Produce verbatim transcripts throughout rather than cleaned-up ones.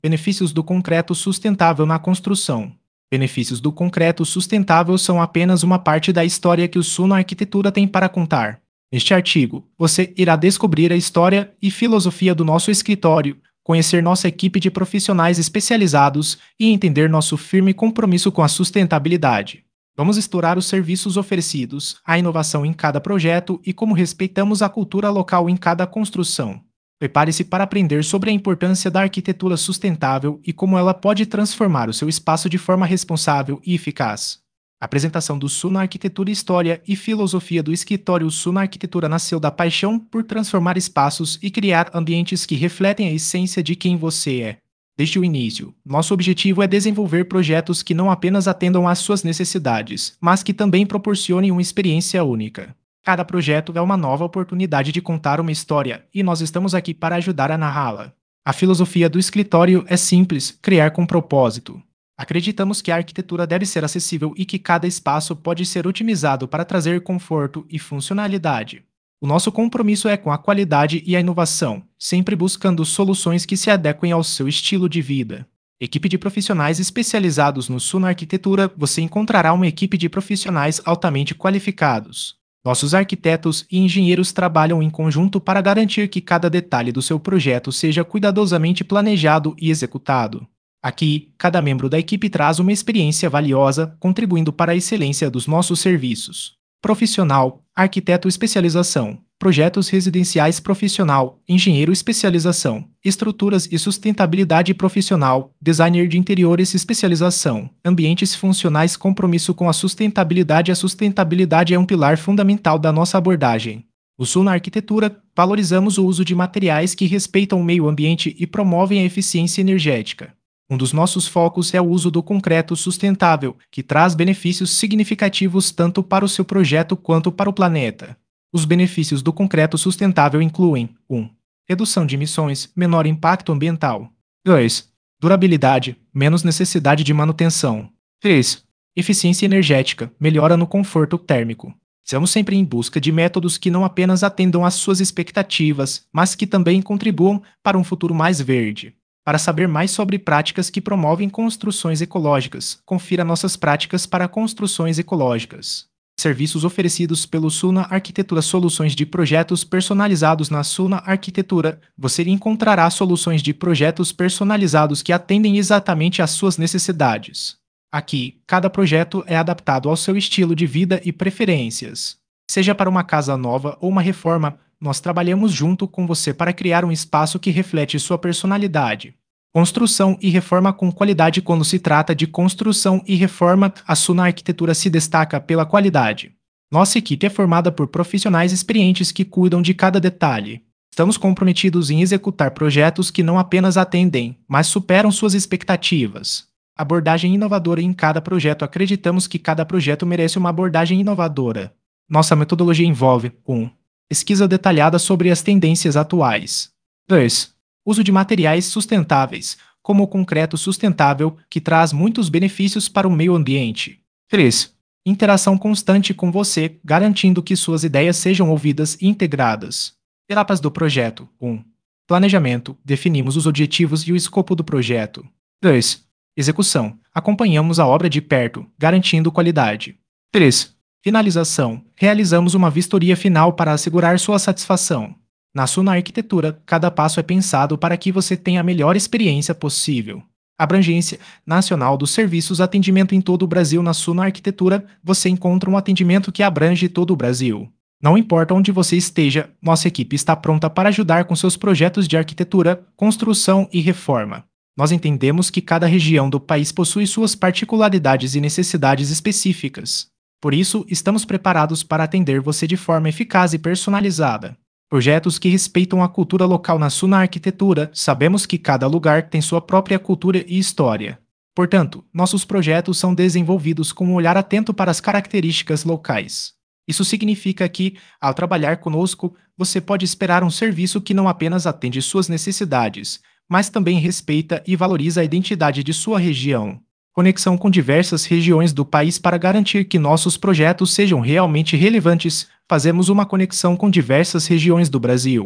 Benefícios do concreto sustentável na construção. Benefícios do concreto sustentável são apenas uma parte da história que o Suno Arquitetura tem para contar. Neste artigo, você irá descobrir a história e filosofia do nosso escritório, conhecer nossa equipe de profissionais especializados e entender nosso firme compromisso com a sustentabilidade. Vamos explorar os serviços oferecidos, a inovação em cada projeto e como respeitamos a cultura local em cada construção. Prepare-se para aprender sobre a importância da arquitetura sustentável e como ela pode transformar o seu espaço de forma responsável e eficaz. A apresentação do Suno Arquitetura História e Filosofia do escritório Suno Arquitetura nasceu da paixão por transformar espaços e criar ambientes que refletem a essência de quem você é. Desde o início, nosso objetivo é desenvolver projetos que não apenas atendam às suas necessidades, mas que também proporcionem uma experiência única. Cada projeto é uma nova oportunidade de contar uma história, e nós estamos aqui para ajudar a narrá-la. A filosofia do escritório é simples: criar com propósito. Acreditamos que a arquitetura deve ser acessível e que cada espaço pode ser otimizado para trazer conforto e funcionalidade. O nosso compromisso é com a qualidade e a inovação, sempre buscando soluções que se adequem ao seu estilo de vida. Equipe de profissionais especializados no Suno Arquitetura, você encontrará uma equipe de profissionais altamente qualificados. Nossos arquitetos e engenheiros trabalham em conjunto para garantir que cada detalhe do seu projeto seja cuidadosamente planejado e executado. Aqui, cada membro da equipe traz uma experiência valiosa, contribuindo para a excelência dos nossos serviços. Profissional, arquiteto especialização, projetos residenciais profissional, engenheiro especialização, estruturas e sustentabilidade profissional, designer de interiores especialização, ambientes funcionais compromisso com a sustentabilidade. A sustentabilidade é um pilar fundamental da nossa abordagem. No Suno Arquitetura, valorizamos o uso de materiais que respeitam o meio ambiente e promovem a eficiência energética. Um dos nossos focos é o uso do concreto sustentável, que traz benefícios significativos tanto para o seu projeto quanto para o planeta. Os benefícios do concreto sustentável incluem: um. Redução de emissões, menor impacto ambiental. dois. Durabilidade, menos necessidade de manutenção. três. Eficiência energética, melhora no conforto térmico. Estamos sempre em busca de métodos que não apenas atendam às suas expectativas, mas que também contribuam para um futuro mais verde. Para saber mais sobre práticas que promovem construções ecológicas, confira nossas práticas para construções ecológicas. Serviços oferecidos pelo Suno Arquitetura: soluções de projetos personalizados. Na Suno Arquitetura, você encontrará soluções de projetos personalizados que atendem exatamente às suas necessidades. Aqui, cada projeto é adaptado ao seu estilo de vida e preferências. Seja para uma casa nova ou uma reforma, nós trabalhamos junto com você para criar um espaço que reflete sua personalidade. Construção e reforma com qualidade. Quando se trata de construção e reforma, a Suno Arquitetura se destaca pela qualidade. Nossa equipe é formada por profissionais experientes que cuidam de cada detalhe. Estamos comprometidos em executar projetos que não apenas atendem, mas superam suas expectativas. Abordagem inovadora em cada projeto. Acreditamos que cada projeto merece uma abordagem inovadora. Nossa metodologia envolve: um. Pesquisa detalhada sobre as tendências atuais. dois. Uso de materiais sustentáveis, como o concreto sustentável, que traz muitos benefícios para o meio ambiente. três. Interação constante com você, garantindo que suas ideias sejam ouvidas e integradas. Etapas do projeto. um. Planejamento. Definimos os objetivos e o escopo do projeto. dois. Execução. Acompanhamos a obra de perto, garantindo qualidade. três. Finalização. Realizamos uma vistoria final para assegurar sua satisfação. Na Suno Arquitetura, cada passo é pensado para que você tenha a melhor experiência possível. Abrangência nacional dos serviços: atendimento em todo o Brasil. Na Suno Arquitetura, você encontra um atendimento que abrange todo o Brasil. Não importa onde você esteja, nossa equipe está pronta para ajudar com seus projetos de arquitetura, construção e reforma. Nós entendemos que cada região do país possui suas particularidades e necessidades específicas. Por isso, estamos preparados para atender você de forma eficaz e personalizada. Projetos que respeitam a cultura local. Na Suno Arquitetura, sabemos que cada lugar tem sua própria cultura e história. Portanto, nossos projetos são desenvolvidos com um olhar atento para as características locais. Isso significa que, ao trabalhar conosco, você pode esperar um serviço que não apenas atende suas necessidades, mas também respeita e valoriza a identidade de sua região. Conexão com diversas regiões do país. Para garantir que nossos projetos sejam realmente relevantes, fazemos uma conexão com diversas regiões do Brasil.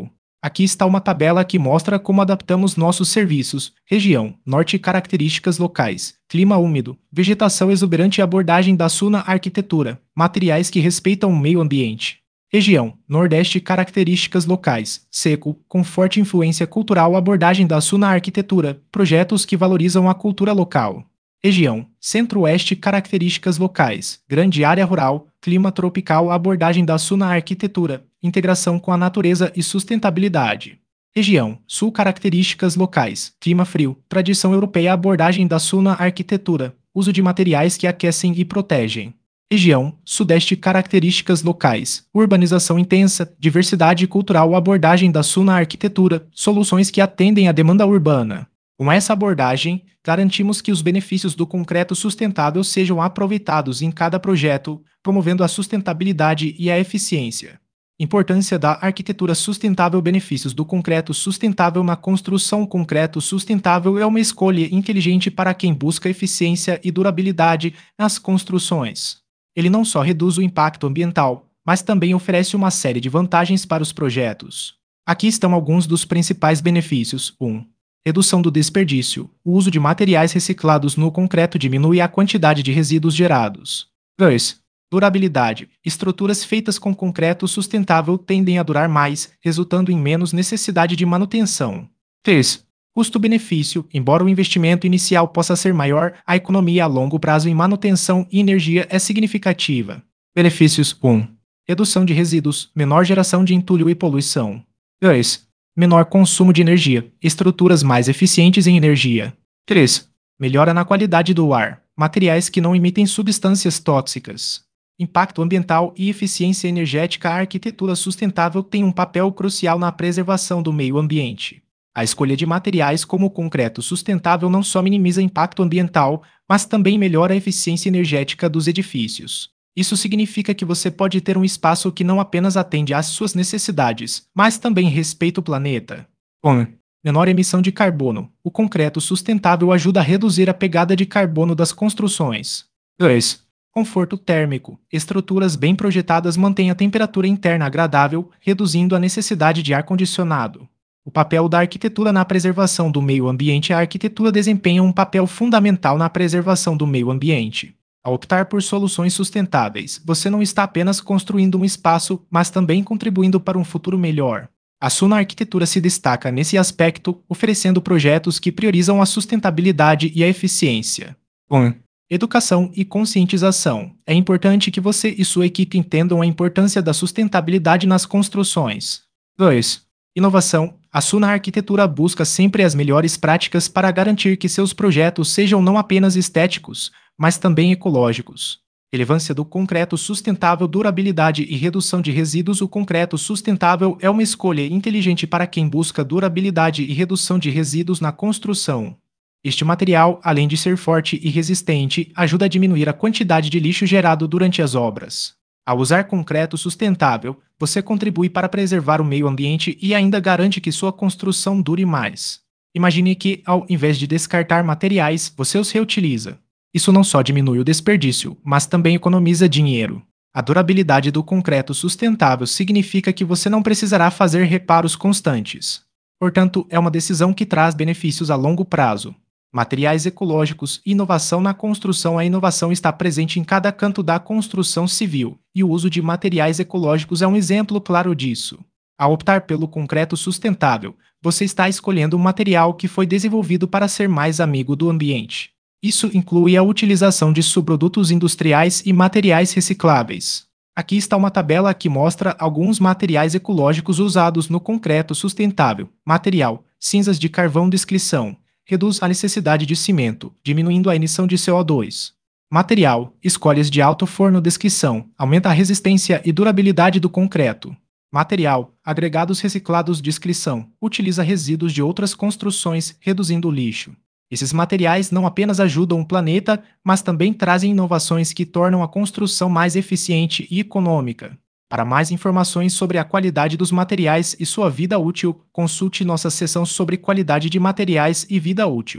Aqui está uma tabela que mostra como adaptamos nossos serviços: região, norte, características locais, clima úmido, vegetação exuberante e abordagem da Suna Arquitetura, materiais que respeitam o meio ambiente. Região, nordeste, características locais, seco, com forte influência cultural, abordagem da Suna Arquitetura, projetos que valorizam a cultura local. Região, centro-oeste, características locais, grande área rural, clima tropical, abordagem da Suna Arquitetura, integração com a natureza e sustentabilidade. Região, sul, características locais, clima frio, tradição europeia, abordagem da Suna Arquitetura, uso de materiais que aquecem e protegem. Região, sudeste, características locais, urbanização intensa, diversidade cultural, abordagem da Suna Arquitetura, soluções que atendem à demanda urbana. Com essa abordagem, garantimos que os benefícios do concreto sustentável sejam aproveitados em cada projeto, promovendo a sustentabilidade e a eficiência. Importância da arquitetura sustentável. Benefícios do concreto sustentável na construção. O concreto sustentável é uma escolha inteligente para quem busca eficiência e durabilidade nas construções. Ele não só reduz o impacto ambiental, mas também oferece uma série de vantagens para os projetos. Aqui estão alguns dos principais benefícios. um. Redução do desperdício. O uso de materiais reciclados no concreto diminui a quantidade de resíduos gerados. dois. Durabilidade. Estruturas feitas com concreto sustentável tendem a durar mais, resultando em menos necessidade de manutenção. três. Custo-benefício. Embora o investimento inicial possa ser maior, a economia a longo prazo em manutenção e energia é significativa. Benefícios. um. Redução de resíduos, menor geração de entulho e poluição. dois. Menor consumo de energia, estruturas mais eficientes em energia. três. Melhora na qualidade do ar, materiais que não emitem substâncias tóxicas. Impacto ambiental e eficiência energética. A arquitetura sustentável tem um papel crucial na preservação do meio ambiente. A escolha de materiais como o concreto sustentável não só minimiza impacto ambiental, mas também melhora a eficiência energética dos edifícios. Isso significa que você pode ter um espaço que não apenas atende às suas necessidades, mas também respeita o planeta. um. Menor emissão de carbono. O concreto sustentável ajuda a reduzir a pegada de carbono das construções. dois. Conforto térmico. Estruturas bem projetadas mantêm a temperatura interna agradável, reduzindo a necessidade de ar-condicionado. O papel da arquitetura na preservação do meio ambiente. A arquitetura desempenha um papel fundamental na preservação do meio ambiente. Ao optar por soluções sustentáveis, você não está apenas construindo um espaço, mas também contribuindo para um futuro melhor. A Suna Arquitetura se destaca nesse aspecto, oferecendo projetos que priorizam a sustentabilidade e a eficiência. um. Educação e conscientização. É importante que você e sua equipe entendam a importância da sustentabilidade nas construções. dois. Inovação. A Suna Arquitetura busca sempre as melhores práticas para garantir que seus projetos sejam não apenas estéticos, mas também ecológicos. Relevância do concreto sustentável. Durabilidade e redução de resíduos. O concreto sustentável é uma escolha inteligente para quem busca durabilidade e redução de resíduos na construção. Este material, além de ser forte e resistente, ajuda a diminuir a quantidade de lixo gerado durante as obras. Ao usar concreto sustentável, você contribui para preservar o meio ambiente e ainda garante que sua construção dure mais. Imagine que, ao invés de descartar materiais, você os reutiliza. Isso não só diminui o desperdício, mas também economiza dinheiro. A durabilidade do concreto sustentável significa que você não precisará fazer reparos constantes. Portanto, é uma decisão que traz benefícios a longo prazo. Materiais ecológicos e inovação na construção. A inovação está presente em cada canto da construção civil, e o uso de materiais ecológicos é um exemplo claro disso. Ao optar pelo concreto sustentável, você está escolhendo um material que foi desenvolvido para ser mais amigo do ambiente. Isso inclui a utilização de subprodutos industriais e materiais recicláveis. Aqui está uma tabela que mostra alguns materiais ecológicos usados no concreto sustentável. Material: cinzas de carvão. Descrição: reduz a necessidade de cimento, diminuindo a emissão de C O dois. Material: escolhas de alto forno. Descrição: aumenta a resistência e durabilidade do concreto. Material: agregados reciclados. Descrição: utiliza resíduos de outras construções, reduzindo o lixo. Esses materiais não apenas ajudam o planeta, mas também trazem inovações que tornam a construção mais eficiente e econômica. Para mais informações sobre a qualidade dos materiais e sua vida útil, consulte nossa seção sobre qualidade de materiais e vida útil.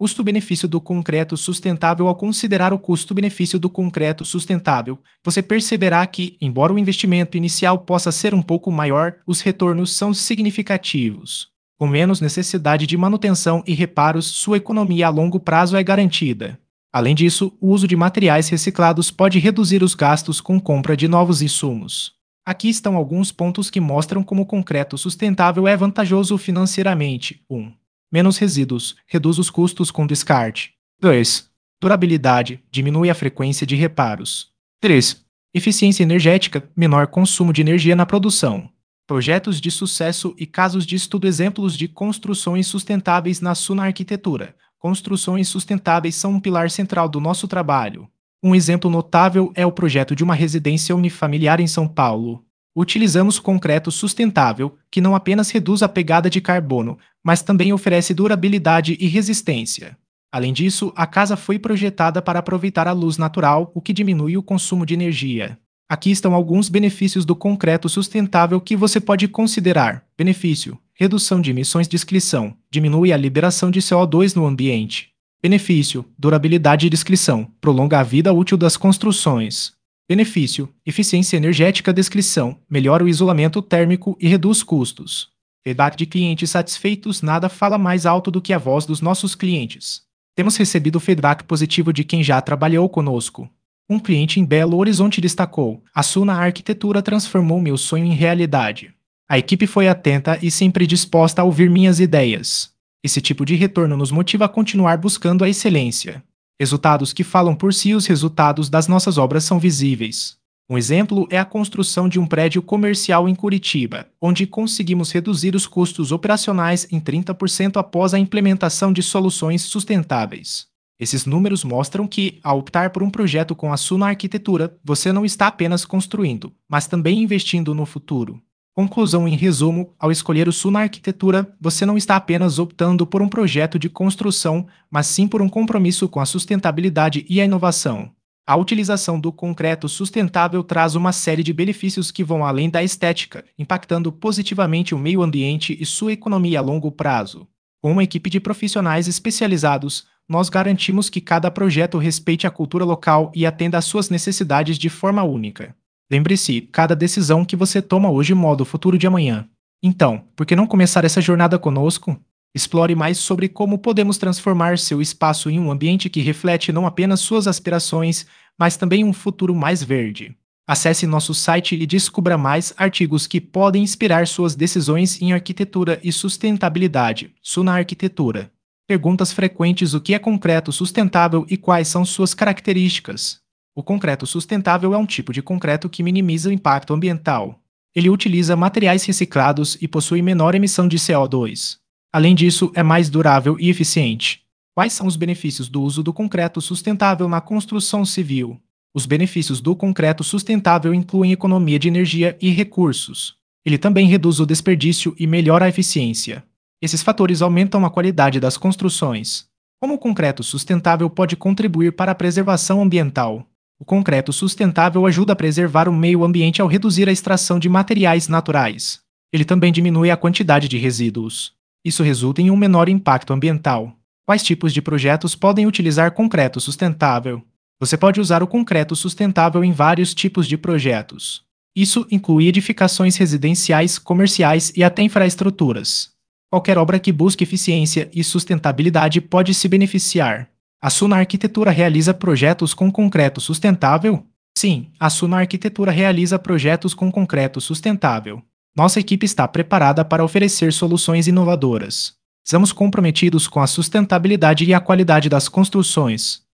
Custo-benefício do concreto sustentável. Ao considerar o custo-benefício do concreto sustentável, você perceberá que, embora o investimento inicial possa ser um pouco maior, os retornos são significativos. Com menos necessidade de manutenção e reparos, sua economia a longo prazo é garantida. Além disso, o uso de materiais reciclados pode reduzir os gastos com compra de novos insumos. Aqui estão alguns pontos que mostram como o concreto sustentável é vantajoso financeiramente. um. Menos resíduos, reduz os custos com descarte. dois. Durabilidade, diminui a frequência de reparos. três. Eficiência energética, menor consumo de energia na produção. Projetos de sucesso e casos de estudo. Exemplos de construções sustentáveis na Suno Arquitetura. Construções sustentáveis são um pilar central do nosso trabalho. Um exemplo notável é o projeto de uma residência unifamiliar em São Paulo. Utilizamos concreto sustentável, que não apenas reduz a pegada de carbono, mas também oferece durabilidade e resistência. Além disso, a casa foi projetada para aproveitar a luz natural, o que diminui o consumo de energia. Aqui estão alguns benefícios do concreto sustentável que você pode considerar. Benefício: redução de emissões de inscrição, diminui a liberação de C O dois no ambiente. Benefício: durabilidade de inscrição, prolonga a vida útil das construções. Benefício: eficiência energética. Descrição: melhora o isolamento térmico e reduz custos. Feedback de clientes satisfeitos. Nada fala mais alto do que a voz dos nossos clientes. Temos recebido feedback positivo de quem já trabalhou conosco. Um cliente em Belo Horizonte destacou: a Suno Arquitetura transformou meu sonho em realidade. A equipe foi atenta e sempre disposta a ouvir minhas ideias. Esse tipo de retorno nos motiva a continuar buscando a excelência. Resultados que falam por si. Os resultados das nossas obras são visíveis. Um exemplo é a construção de um prédio comercial em Curitiba, onde conseguimos reduzir os custos operacionais em trinta por cento após a implementação de soluções sustentáveis. Esses números mostram que, ao optar por um projeto com a Suno Arquitetura, você não está apenas construindo, mas também investindo no futuro. Conclusão: em resumo, ao escolher o Suno Arquitetura, você não está apenas optando por um projeto de construção, mas sim por um compromisso com a sustentabilidade e a inovação. A utilização do concreto sustentável traz uma série de benefícios que vão além da estética, impactando positivamente o meio ambiente e sua economia a longo prazo. Com uma equipe de profissionais especializados, nós garantimos que cada projeto respeite a cultura local e atenda às suas necessidades de forma única. Lembre-se, cada decisão que você toma hoje molda o futuro de amanhã. Então, por que não começar essa jornada conosco? Explore mais sobre como podemos transformar seu espaço em um ambiente que reflete não apenas suas aspirações, mas também um futuro mais verde. Acesse nosso site e descubra mais artigos que podem inspirar suas decisões em arquitetura e sustentabilidade. Suno Arquitetura. Perguntas frequentes: o que é concreto sustentável e quais são suas características? O concreto sustentável é um tipo de concreto que minimiza o impacto ambiental. Ele utiliza materiais reciclados e possui menor emissão de C O dois. Além disso, é mais durável e eficiente. Quais são os benefícios do uso do concreto sustentável na construção civil? Os benefícios do concreto sustentável incluem economia de energia e recursos. Ele também reduz o desperdício e melhora a eficiência. Esses fatores aumentam a qualidade das construções. Como o concreto sustentável pode contribuir para a preservação ambiental? O concreto sustentável ajuda a preservar o meio ambiente ao reduzir a extração de materiais naturais. Ele também diminui a quantidade de resíduos. Isso resulta em um menor impacto ambiental. Quais tipos de projetos podem utilizar concreto sustentável? Você pode usar o concreto sustentável em vários tipos de projetos. Isso inclui edificações residenciais, comerciais e até infraestruturas. Qualquer obra que busque eficiência e sustentabilidade pode se beneficiar. A Suno Arquitetura realiza projetos com concreto sustentável? Sim, a Suno Arquitetura realiza projetos com concreto sustentável. Nossa equipe está preparada para oferecer soluções inovadoras. Estamos comprometidos com a sustentabilidade e a qualidade das construções.